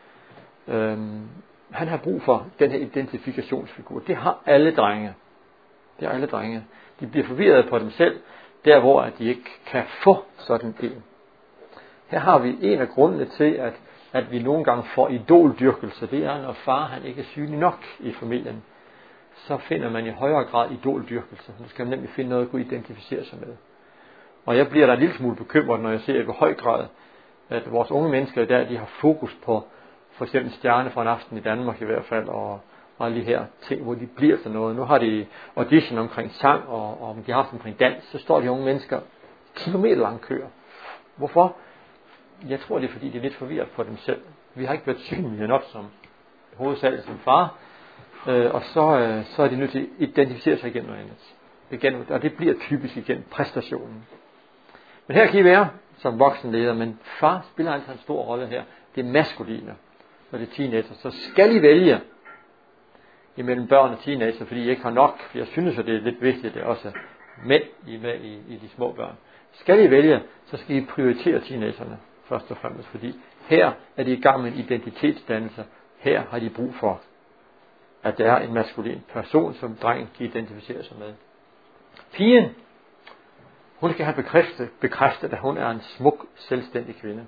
Han har brug for den her identifikationsfigur. Det har alle drenge. Det har alle drenge. De bliver forvirret på dem selv, der hvor de ikke kan få sådan en. Her har vi en af grundene til, at vi nogle gange får idoldyrkelse. Det er, når far han ikke er synlig nok i familien. Så finder man i højere grad idoldyrkelse. Nu skal man nemlig finde noget at kunne identificere sig med. Og jeg bliver da en lille smule bekymret, når jeg ser i hvor høj grad, at vores unge mennesker i dag, de har fokus på for eksempel stjerne fra en aften i Danmark i hvert fald, og alle de her ting, hvor de bliver til noget. Nu har de audition omkring sang, og om de har haft omkring dans, så står de unge mennesker kilometer lang køer. Hvorfor? Jeg tror, det er fordi, de er lidt forvirret på dem selv. Vi har ikke været synlige nok som hovedsageligt som far, og så er de nødt til at identificere sig igennem noget andet. Og det bliver typisk igen præstationen. Men her kan I være som voksenleder, men far spiller altså en stor rolle her. Det er maskuline, når det er teenager. Så skal I vælge imellem børn og teenager, fordi I ikke har nok. For jeg synes, at det er lidt vigtigt, at det er også mænd I er med i de små børn. Skal I vælge, så skal I prioritere teenagerne først og fremmest, fordi her er de i gang med en identitetsdannelse. Her har de brug for, at der er en maskulin person, som drengen kan identificere sig med. Pigen, hun skal have bekræftet, at hun er en smuk, selvstændig kvinde.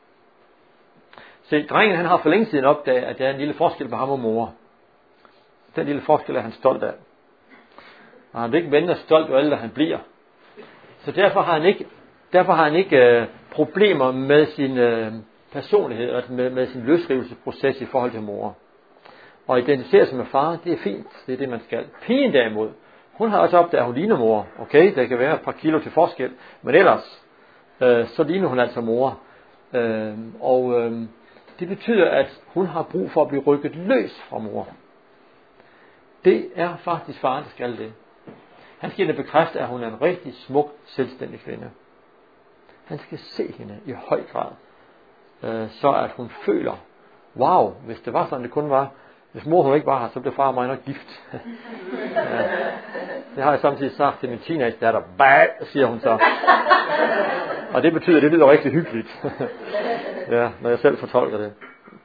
Se, drengen han har for længe siden opdaget, at der er en lille forskel på ham og mor. Den lille forskel er han stolt af. Og han vil ikke vende stolt af alt, han bliver. Så derfor har han ikke problemer med sin personlighed, altså med sin løsrivelsesproces i forhold til mor. Og identificere sig med far, det er fint, det er det man skal. Pigen derimod, hun har også opdaget, at hun ligner mor. Okay, der kan være et par kilo til forskel, men ellers, så ligner hun altså mor. Det betyder, at hun har brug for at blive rykket løs fra mor. Det er faktisk far, der skal det. Han skal bekræfte, at hun er en rigtig smuk, selvstændig kvinde. Han skal se hende i høj grad, så at hun føler, wow, hvis det var sådan, det kun var, hvis mor hun ikke var her, så blev far og mig nok gift. Det har jeg samtidig sagt til min teenage datter, bæh, siger hun så. Og det betyder, at det lyder rigtig hyggeligt. Ja, når jeg selv fortolker det.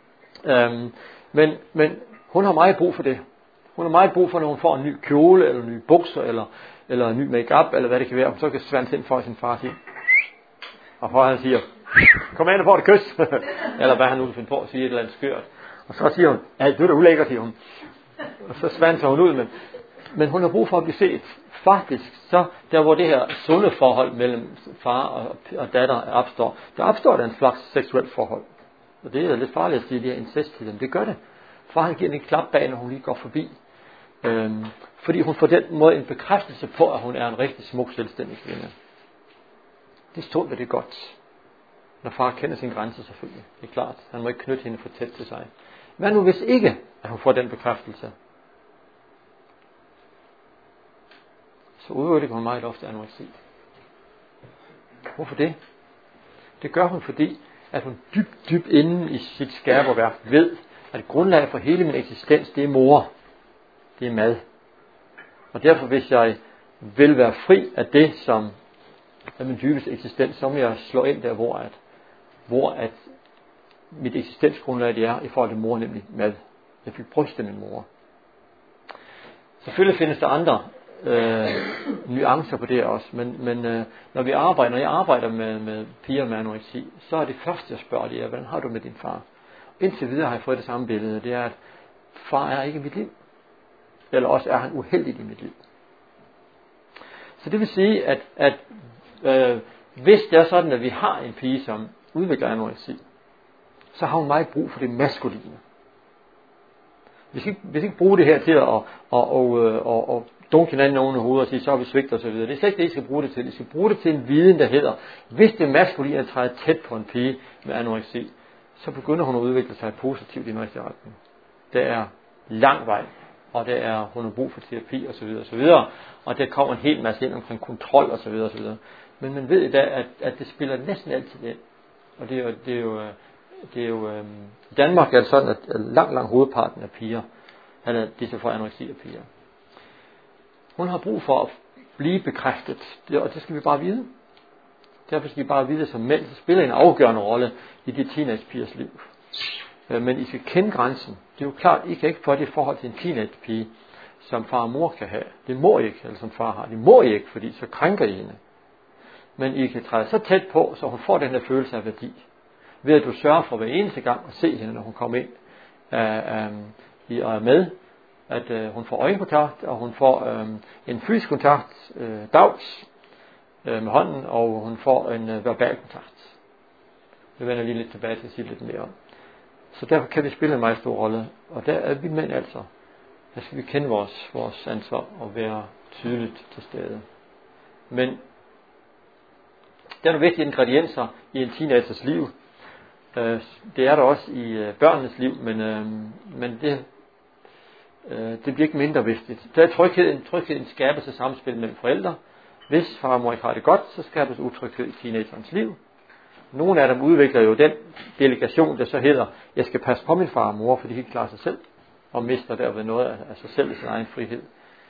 Men hun har meget brug for det. Hun har meget brug for, når hun får en ny kjole, eller nye bukser, eller en ny make-up, eller hvad det kan være. Så kan Svend ind for sin far sige. Og far han siger, kom ind og få et kys. Eller hvad han nu vil finde på at sige, et eller andet skørt. Og så siger hun, ja, det er da ulækkert, siger hun. Og så svanser hun ud, men hun har brug for at blive set. Faktisk, så der hvor det her sunde forhold mellem far og datter opstår, der opstår der en slags seksuelt forhold. Og det er lidt farligt at sige, det er incest til dem. Det gør det. Far han giver en klap bag, når hun lige går forbi. Fordi hun får den måde en bekræftelse på, at hun er en rigtig smuk, selvstændig kvinde. Det er stort ved det godt. Når far kender sin grænse selvfølgelig. Det er klart. Han må ikke knytte hende for tæt til sig. Hvad nu hvis ikke, at hun får den bekræftelse? Så udvikler hun meget ofte anoreksi. Hvorfor det? Det gør hun, fordi at hun dybt inde i sit skaberværk ved, at grundlaget for hele min eksistens, det er mor. Det er mad. Og derfor, hvis jeg vil være fri af det, som er min dybeste eksistens, så må jeg slå ind der, hvor at mit eksistensgrundlag det er i forhold til mor, nemlig mad. Jeg fik brystet min mor. Selvfølgelig findes der andre nuancer på det også, men når jeg arbejder med piger med anoreksi, så er det første, jeg spørger, det er, hvordan har du med din far? Indtil videre har jeg fået det samme billede, det er, at far er ikke i mit liv. Eller også er han uheldig i mit liv. Så det vil sige, at Hvis det er sådan, at vi har en pige, som udvikler anoreksi, så har hun meget brug for det maskuline. Vi skal ikke bruge det her til at dunke hinanden oven i hovedet og sige, så er vi svigt og så videre. Det er slet ikke det, I skal bruge det til. I skal bruge det til en viden, der hedder, hvis det maskuline træder tæt på en pige med anoreksi, så begynder hun at udvikle sig positivt i den rigtige retning. Det er lang vej, og det er, hun har brug for terapi og så videre og så videre. Og der kommer en hel masse ind omkring kontrol og så videre og så videre. Men man ved i dag, at det spiller næsten altid ind. Og det er jo i Danmark er det sådan, at langt hovedparten af piger, disse får anoreksi af piger. Hun har brug for at blive bekræftet, og det skal vi bare vide. Derfor skal vi bare vide, som mænd, så spiller en afgørende rolle i de teenagepigers liv. Men I skal kende grænsen. Det er jo klart, I kan ikke få det i forhold til en teenagepige, som far og mor kan have. Det må I ikke, eller som far har. Det må I ikke, fordi så krænker I hende. Men I kan træde så tæt på, så hun får den her følelse af værdi. Ved at du sørger for hver eneste gang at se hende, når hun kommer ind og er med. At hun får øjenkontakt, og hun får en fysisk kontakt dags med hånden, og hun får en verbal kontakt. Det vender lige lidt tilbage til at sige lidt mere om. Så derfor kan vi spille en meget stor rolle. Og der er vi mænd altså. Der skal vi kende vores ansvar og være tydeligt til stede. Men der er nogle vigtige ingredienser i en teenagers liv. Det er der også i børnenes liv, men det bliver ikke mindre vigtigt. Der er trygheden skabes af samspil mellem forældre. Hvis far og mor ikke har det godt, så skabes utryghed i teenagerens liv. Nogle af dem udvikler jo den delegation, der så hedder, jeg skal passe på min far og mor, for de kan ikke klare sig selv, og mister derved noget af sig selv i sin egen frihed.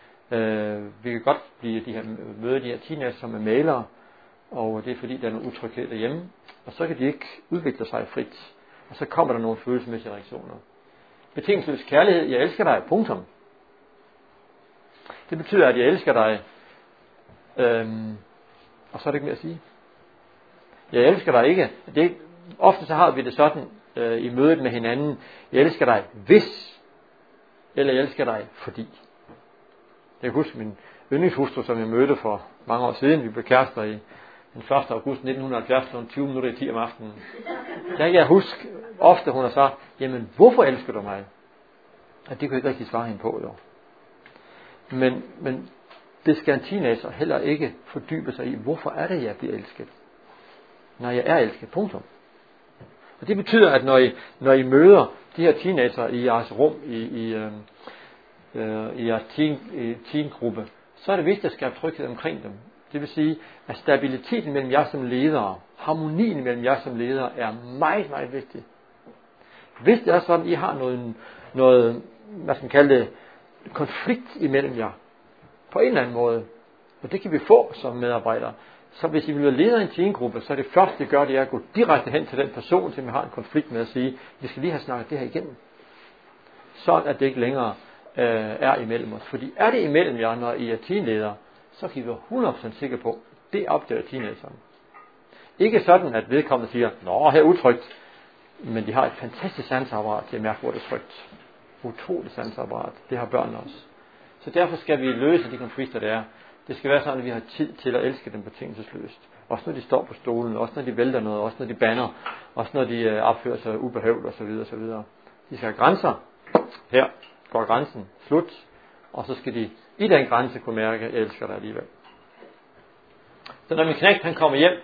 Vi kan godt møde de her teenager, som er malere, og det er fordi, der er noget utryghed derhjemme, og så kan de ikke udvikle sig frit, og så kommer der nogle følelsesmæssige reaktioner. Betingelsesløs kærlighed, jeg elsker dig, punktum. Det betyder, at jeg elsker dig, og så er det ikke mere at sige. Jeg elsker dig ikke. Ofte så har vi det sådan i mødet med hinanden. Jeg elsker dig hvis, eller jeg elsker dig fordi. Jeg kan huske min yndlingshustru, som jeg mødte for mange år siden. Vi blev kærester i den 1. august 1970, kl. 20 minutter i 10 om aftenen. Der kan jeg huske ofte, hun har sagt, jamen hvorfor elsker du mig? Og det kunne jeg ikke rigtig svare hende på, jo. Men det skal en teenager heller ikke fordybe sig i, hvorfor er det, jeg bliver elsket? Når jeg er elsket, punktum. Og det betyder, at når I møder de her teenager i jeres rum, i jeres teengruppe, så er det vigtigt at skabe tryghed omkring dem. Det vil sige, at stabiliteten mellem jer som ledere, harmonien mellem jer som ledere, er meget, meget vigtig. Hvis det er sådan, at I har noget hvad skal man kalde det, konflikt imellem jer, på en eller anden måde, og det kan vi få som medarbejdere, så hvis I vil være leder i en teamgruppe, så er det første, det gør, det er at gå direkte hen til den person, som I har en konflikt med, at sige, vi skal lige have snakket det her igennem. Sådan at det ikke længere er imellem os. Fordi er det imellem jer, når I er teamledere, så kan I være 100% sikre på, det opdager teenageren. Ikke sådan, at vedkommende siger, nå, her er utrygt, men de har et fantastisk sanseapparat til at mærke, hvor det er trygt. Utroligt sanseapparat. Det har børn også. Så derfor skal vi løse de konflikter, der er. Det skal være sådan, at vi har tid til at elske dem betingelsesløst. Også når de står på stolen, også når de vælter noget, også når de bander, også når de opfører sig ubehøvlet osv. osv. De skal have grænser. Her går grænsen. Slut. Og så skal de i den grænse kunne mærke, at jeg elsker dig alligevel. Så når min knægt han kommer hjem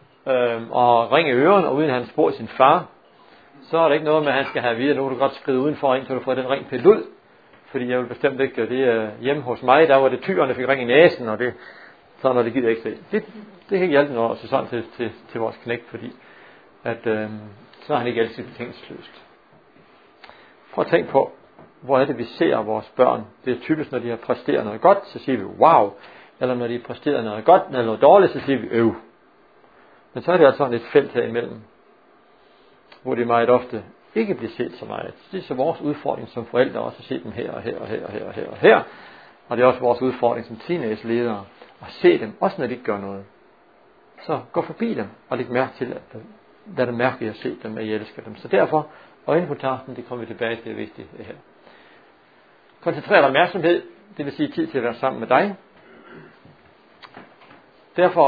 og ringer i øren, og uden han spurgte sin far, så er det ikke noget med, at han skal have at vide, at nu kan du godt skride udenfor, indtil du får den ring pillet ud. Fordi jeg vil bestemt ikke, og det er hjemme hos mig, der var det tyren, der fik ring i næsen, og det, så når det gider ikke se. Det kan ikke hjælpe noget at se sådan til vores knægt, fordi at, så har han ikke altid betingelsesløst. Prøv at tænke på, hvor er det, vi ser vores børn. Det er typisk, når de har præsteret noget godt, så siger vi wow. Eller når de har præsteret noget godt, eller noget dårligt, så siger vi øv. Men så er det altså sådan et felt her imellem, hvor det meget ofte ikke bliver set så meget. Det er så vores udfordring som forældre også at se dem her og her og her og her og her og her. Og det er også vores udfordring som teenage-ledere at se dem, også når de ikke gør noget. Så gå forbi dem og læg mærke til, at lad dem mærke at se dem, at I elsker dem. Så derfor, øjenkontakten, det kommer vi tilbage til, det er vigtigt det her. Koncentrer dig opmærksomhed, det vil sige tid til at være sammen med dig. Derfor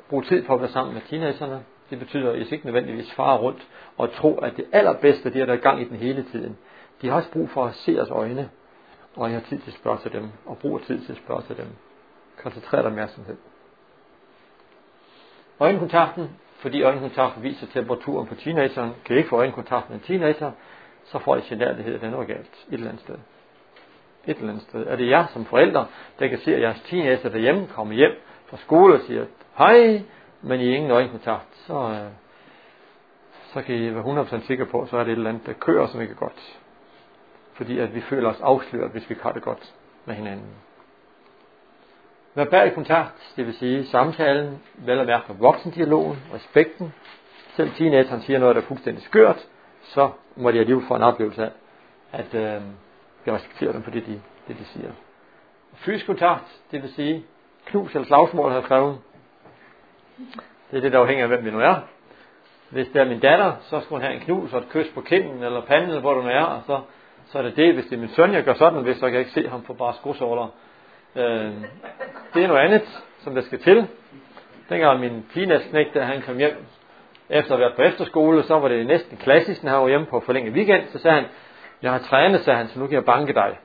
bruge tid på at være sammen med teenagerne. Det betyder, at I ikke nødvendigvis fare rundt og tro, at det allerbedste, det er der i gang i den hele tiden. De har også brug for at se os øjne, og I har tid til at spørge til dem, og bruger tid til at spørge til dem. Koncentrer dig opmærksomhed. Øjenkontakten, fordi øjenkontakten viser temperaturen på teenageren. Kan I ikke få øjenkontakt med en teenager, så får I signaldighed, at det er noget galt et eller andet sted. Et eller andet sted. Er det jer som forældre, der kan se, at jeres teenager derhjemme kommer hjem fra skole og siger, hej, men I er ingen øjenkontakt, så kan I være 100% sikre på, så er det et eller andet, der kører, som ikke er godt. Fordi at vi føler os afsløret, hvis vi kan det godt med hinanden. Verbal kontakt, det vil sige samtalen, vel at mærke voksendialogen, respekten. Selv teenageren siger noget, der er fuldstændig skørt, så må de alligevel få en oplevelse af, at vi respekterer dem for det, de siger. Fysisk kontakt, det vil sige knus eller slagsmål, har skrevet. Det er det, der afhænger af, hvem vi nu er. Hvis det er min datter, så skal hun have en knus og et kys på kinden eller panden, eller hvor du nu er, og så er det det. Hvis det er min søn, jeg gør sådan, hvis så kan jeg ikke se ham på bare skosåler. Det er noget andet, som der skal til. Dengang min teenageknægt, da han kom hjem efter at have været på efterskole, så var det næsten klassisk, når han var hjemme på forlænget weekend, så sagde han, jeg har trænet, sagde han, så nu kan jeg banke dig.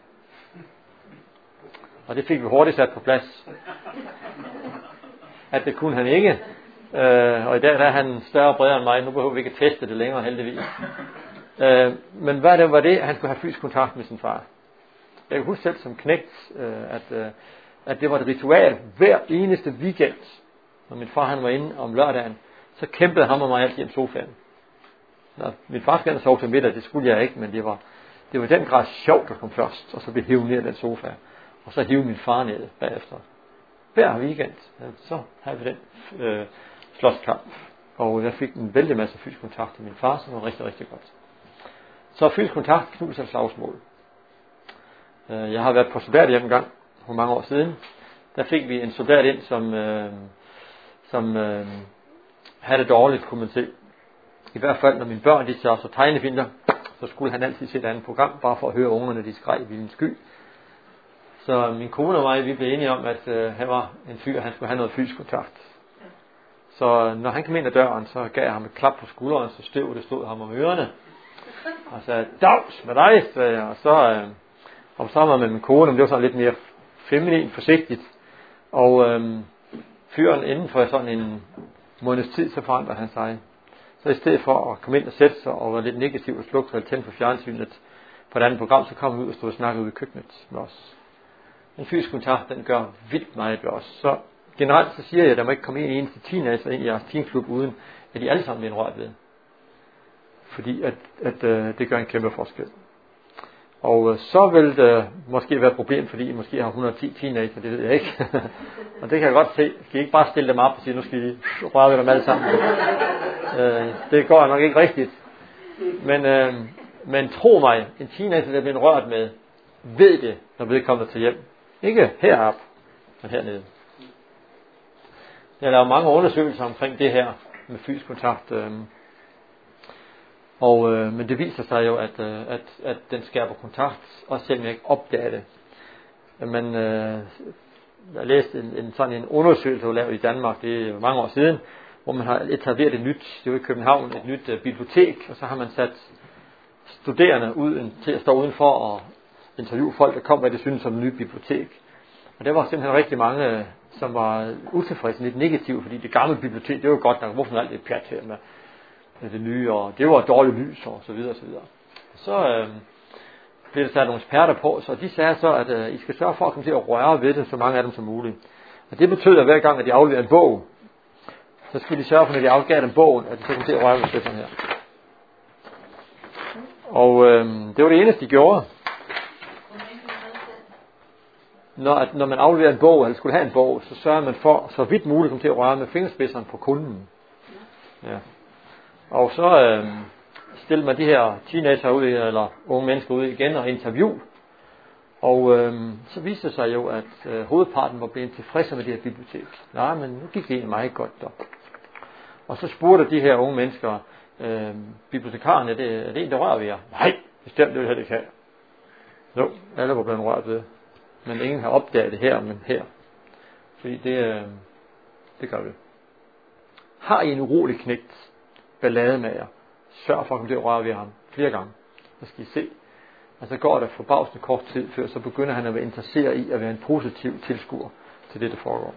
Og det fik vi hurtigt sat på plads. At det kunne han ikke. Og i dag der er han større og bredere end mig. Nu behøver vi ikke at teste det længere, heldigvis. Men hvad det var det, at han skulle have fysisk kontakt med sin far. Jeg kan huske selv som knægt, at det var et ritual hver eneste weekend. Når min far han var inde om lørdagen, så kæmpede ham og mig altid hjem sofaen. Min far skulle sove til middag, det skulle jeg ikke, men det var i den grad sjovt at komme først, og så blev hive ned af den sofa, og så hive min far ned bagefter. Hver weekend, så havde vi den slåskamp, og jeg fik en vældig masse fysisk kontakt til min far, som var rigtig, rigtig godt. Så fysisk kontakt, knus og slagsmål. Jeg har været på soldathjem en gang, for mange år siden. Der fik vi en soldat ind, som havde det dårligt, kunne man se. I hvert fald, når mine børn de så tegnefilmer, så skulle han altid se et andet program, bare for at høre ungerne, de skreg i vildens sky. Så min kone og mig, vi blev enige om, at han var en fyr, han skulle have noget fysisk kontakt. Så når han kom ind ad døren, så gav jeg ham et klap på skulderen, så støv det stod ham om ørerne. Og sagde, dags med dig, sagde jeg. Og så om sammen med min kone, men det var sådan lidt mere feminin, forsigtigt. Og fyren inden for sådan en måneds tid, så forandrede han sig. Så i stedet for at komme ind og sætte sig og være lidt negativ og slukke og tænde på fjernsynet på et andet program, så kom han ud og stod og snakkede ude i køkkenet med os. En fysisk kontakt, den gør vildt meget ved os. Så generelt så siger jeg, at der må ikke komme en eneste teenager ind i jeres teenklub, uden at de alle sammen bliver rørt ved. Fordi at det gør en kæmpe forskel. Og så vil det måske være et problem, fordi I måske har 110 teenager, det ved jeg ikke. Og det kan jeg godt se. Skal I ikke bare stille dem op og sige, nu skal I røre ved dem alle sammen. Det går nok ikke rigtigt. Men tro mig, en teenager, der bliver rørt med, ved det, når vedkommende til hjem. Ikke heroppe, men hernede. Jeg har lavet mange undersøgelser omkring det her med fysisk kontakt. Men det viser sig jo, at den skaber kontakt, også selvom jeg ikke opdager det. Jeg læste en undersøgelse, der lavet i Danmark, det er mange år siden, hvor man har etableret et nyt, det var i København, et nyt bibliotek, og så har man sat studerende ud til at stå udenfor og interviewe folk, der kom, hvad de synes om et nyt bibliotek. Og der var simpelthen rigtig mange, som var utilfredse, lidt negative, fordi det gamle bibliotek, det var godt nok, hvorfor alt det pjat her med det nye, og det var dårligt lys, og så videre, og så videre. Så blev der sat nogle eksperter på, så de sagde så, at I skal sørge for at komme til at røre ved det, så mange af dem som muligt. Og det betød, at hver gang, at de afleverer en bog, så skulle de sørge for, når de afgav dem bogen, at de så kom til at røre ved det sådan her. Og det var det eneste, de gjorde. Når man afleverer en bog, eller skulle have en bog, så sørger man for, så vidt muligt, komme til at røre med fingerspidserne på kunden. Ja. Og så stiller man de her teenager ud, eller unge mennesker ud igen og interview. Og så viste det sig jo, at hovedparten var blevet tilfredse med det her bibliotek. Nej, men nu gik det egentlig meget godt der. Og så spurgte de her unge mennesker, bibliotekarerne, er det en, der rører ved jer? Nej, bestemt det ikke have. Jo, alle var blevet rørt ved. Men ingen har opdaget det her, men her. Fordi det gør vi. Har I en urolig knægt, ballademager, sørg for at komme til at røre ved ham flere gange. Så skal I se. Og så går der forbavsende kort tid før, så begynder han at være interesseret i at være en positiv tilskuer til det, der foregår.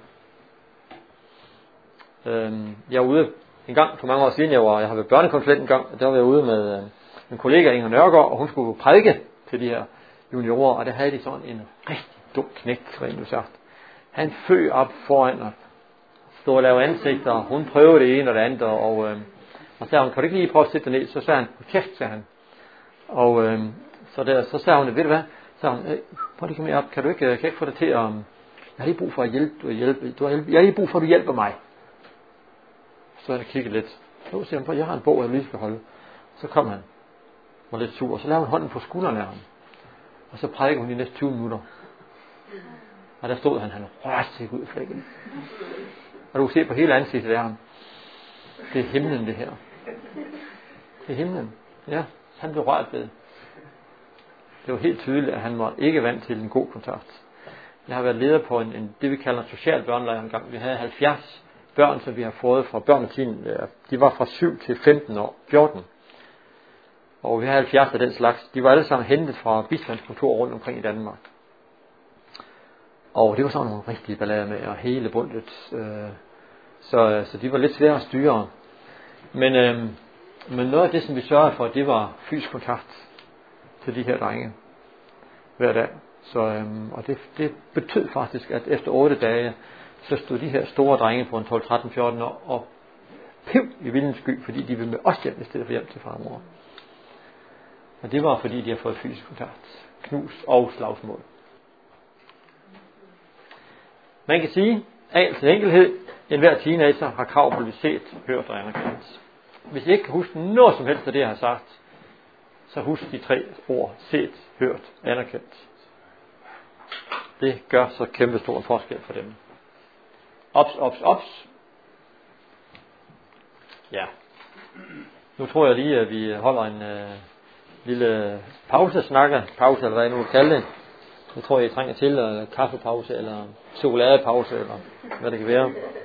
Jeg var ude en gang for mange år siden, jeg har været børnekonsulent en gang, og der var jeg ude med en kollega, Inger Nørgaard, og hun skulle prædike til de her juniorer, og der havde de sådan en rigtig dum knægt, rent udsagt. Han føg op foran og stod og lavede ansigter, og hun prøvede det ene og det andet, og sagde hun, kan du ikke lige prøve at sætte dig ned? Så sagde han, kæft, sagde han. Og så sagde hun, ved du hvad? Så sagde hun, prøv lige komme op, kan jeg ikke få dig til at, jeg har lige brug for at hjælpe, jeg har lige brug for, at du hjælper mig. Så han kiggede lidt. Så siger han, jeg har en bog, jeg lige skal holde. Så kom han, var lidt sur, og så lavede hun hånden på skulderen af ham. Og så prædikede hun de næste 20 minutter. Og der stod han rørte sig ud af flækken. Og du kan se på hele ansigtet af ham. Det er himlen, det her. Det er himlen. Ja, han blev rørt ved. Det var helt tydeligt, at han var ikke vant til en god kontakt. Jeg har været leder på det, vi kalder en social børnelejr en gang. Vi havde 70 børn, som vi har fået fra børnetiden. De var fra 7 til 15 år, 14. Og vi havde 70 af den slags. De var alle sammen hentet fra bistandskontorer rundt omkring i Danmark. Og det var sådan nogle rigtige ballader med, og hele bundet. Så de var lidt svære at styre. Men noget af det, som vi sørgede for, det var fysisk kontakt til de her drenge hver dag. Og det betød faktisk, at efter 8 dage, så stod de her store drenge på en 12, 13, 14 år og piv i vildens sky, fordi de ville med os hjem i stedet for hjem til far og mor. Og det var fordi, de har fået fysisk kontakt, knus og slagsmål. Man kan sige, at til enkelhed, enhver teenager har krav på at blive set, hørt og anerkendt. Hvis I ikke kan huske noget som helst af det, jeg har sagt, så husk de 3 ord: set, hørt, anerkendt. Det gør så kæmpe stor forskel for dem. Ops, ops, ops. Ja. Nu tror jeg lige, at vi holder en lille pause eller hvad jeg nu vil kalde det. Jeg tror, I trænger til kaffepause, eller chokoladepause, eller hvad det kan være.